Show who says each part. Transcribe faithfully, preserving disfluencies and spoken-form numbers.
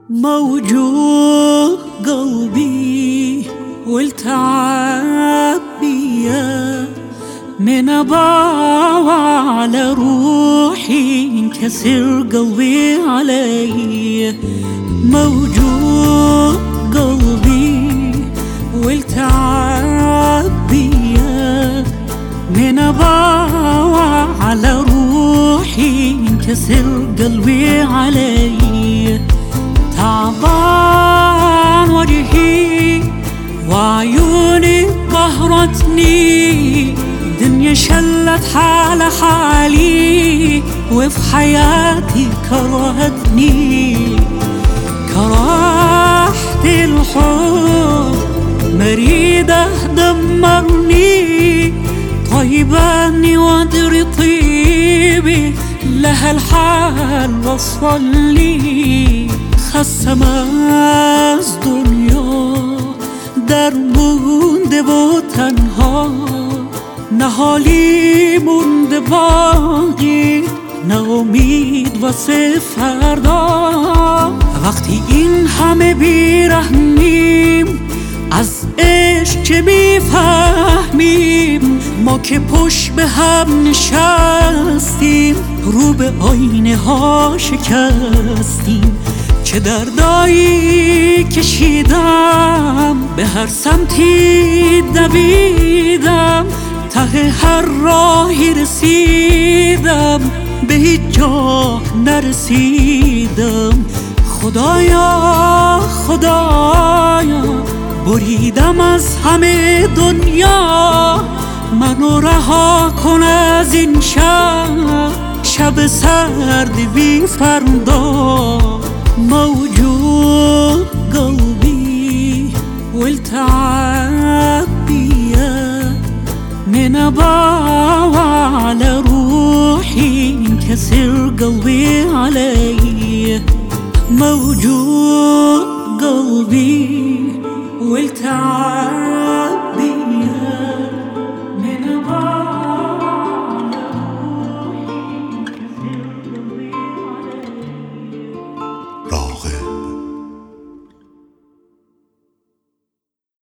Speaker 1: موجوع قلبي والتعب بيا من أباوع على روحي انكسر قلبي علي. موجوع قلبي والتعب بيا من أباوع على روحي انكسر قلبي علي. تعبان وجهي وعيوني قهرتني، دنيا شلت حال حالي وفي حياتي كرهتني. كرهت الحب مريدة دمرني، طيباني وادري طيبي لها الحال وصل لي. خسم از دنیا در مونده و تنها، نه حالی مونده باقی، نه امید واسه فردا. وقتی این همه بیرحمیم از عشق چه میفهمیم؟ ما که پشت به هم نشستیم رو به آینه ها شکستیم. چه دردایی کشیدم به هر سمتی دویدم، ته هر راهی رسیدم به هیچ جا نرسیدم. خدایا خدایا بریدم از همه دنیا، منو رها کن از این شب، شب سرد بی فردا. موجوع قلبي والتعب بيا من أباوع على روحي انكسر قلبي علي. موجوع قلبي والتعب